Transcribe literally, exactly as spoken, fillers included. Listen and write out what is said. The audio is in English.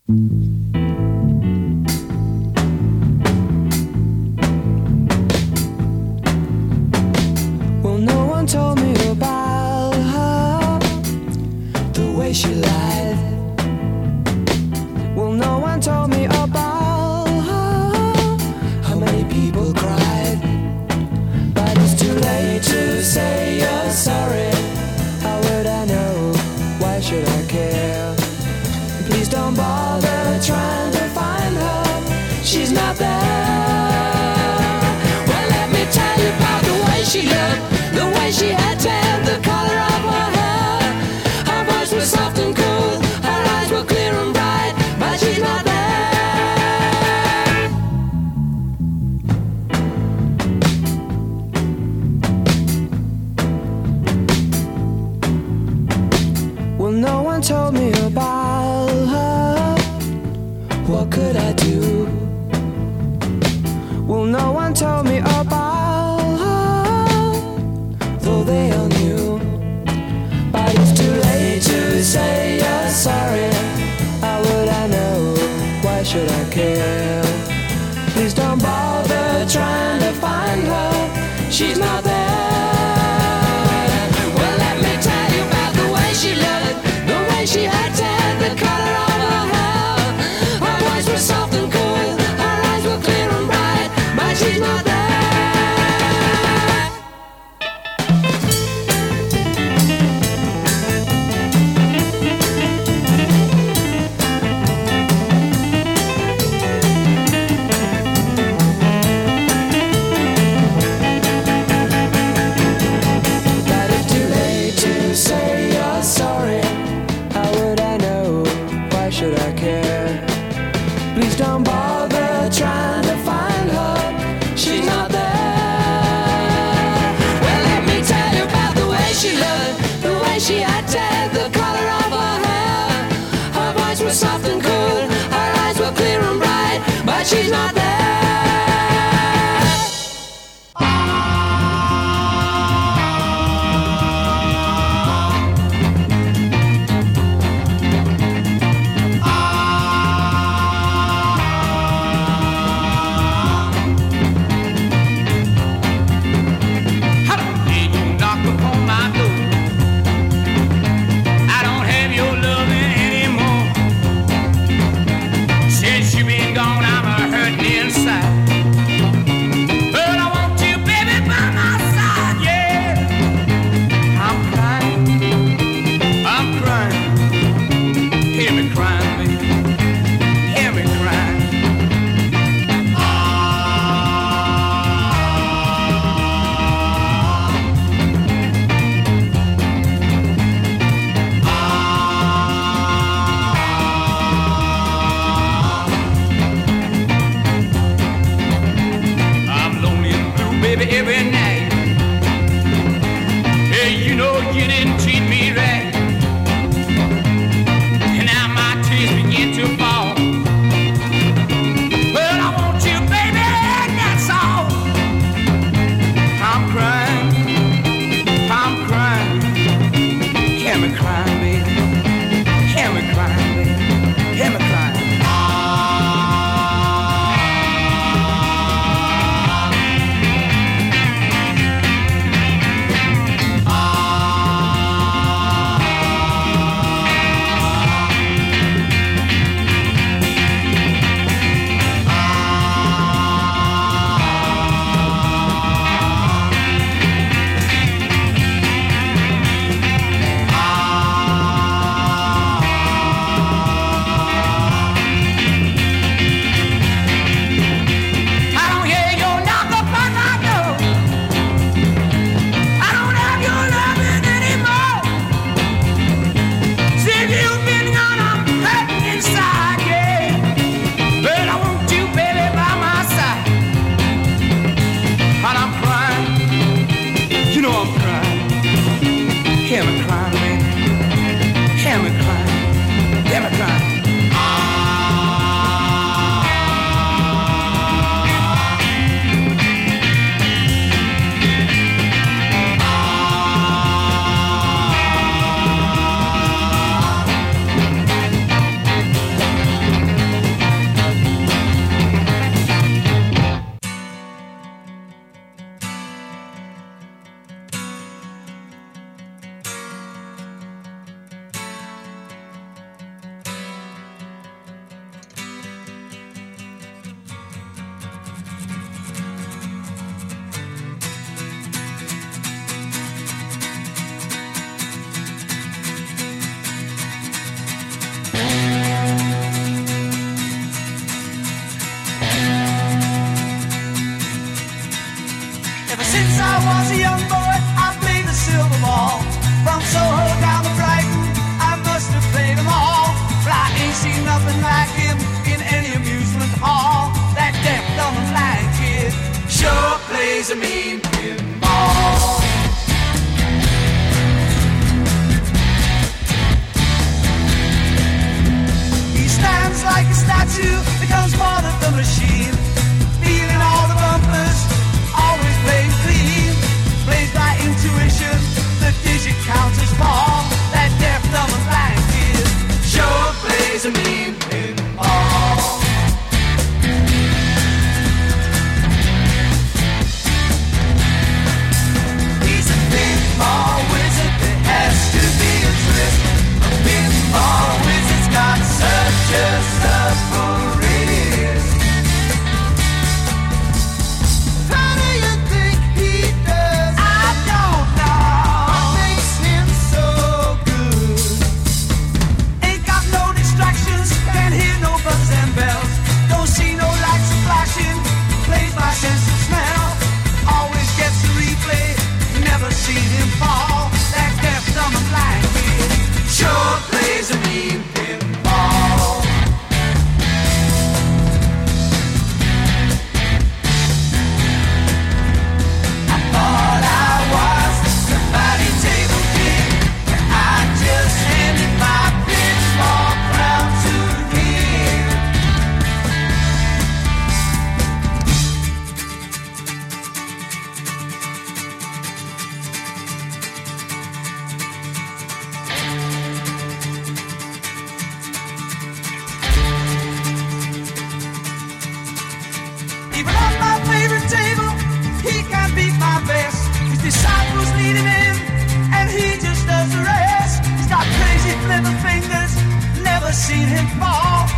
Well, no one told me about her, the way she lied. Well, no one told me about her, how many people cried. But it's too late to say you're sorry. How would I know? Why should I care? Please don't bother trying to find her. She's not there. Well, let me tell you about the way she looked, the way she had tan, the color of her hair. Her voice was soft and cool, her eyes were clear and bright, but she's not there. Well, no one told me about her. What could I do? Well, no one told me about her, though they all knew. But it's too late to say you're sorry. How would I know? Why should I care? Please don't bother trying to find her. She's not there. Well, let me tell you about the way she looked, the way she had tan, the color of her hair. Her voice was soft and cool, her eyes were clear and bright, but she's not there. But it's too late to say you're sorry. How would I know? Why should I care? Please don't bother trying to find her. She's not there. Well, let me tell you about the way she looked, the way she had tan, the color of her hair. Her voice was soft and cool, her eyes were clear and bright, but she's not there. You knock upon my door. I don't have your loving anymore. Since you've been gone, I'm a hurting plays a mean pinball. He stands like a statue, becomes part of the machine, feeling all the bumpers, always playing clean. Plays by intuition, the digit counters fall. That deaf, dumb and blind kid sure plays a mean pinball. He's a pinball wizard, there has to be a twist. A pinball wizard's got such a submarine wrist. How do you think he does? I don't know. What makes him so good? Ain't got no distractions, can't hear no buzzers and bells. Don't see no lights flashing, plays by sense of smell. Always gets the replay, never seen him fall. That deaf, dumb and blind kid sure plays a mean pinball. I thought I was somebody table king, but I just handed my pinball crown to him. Even on my favorite table, he can't beat my best. His disciples lead him in, and he just does the rest. He's got crazy flipper fingers, never seen him fall.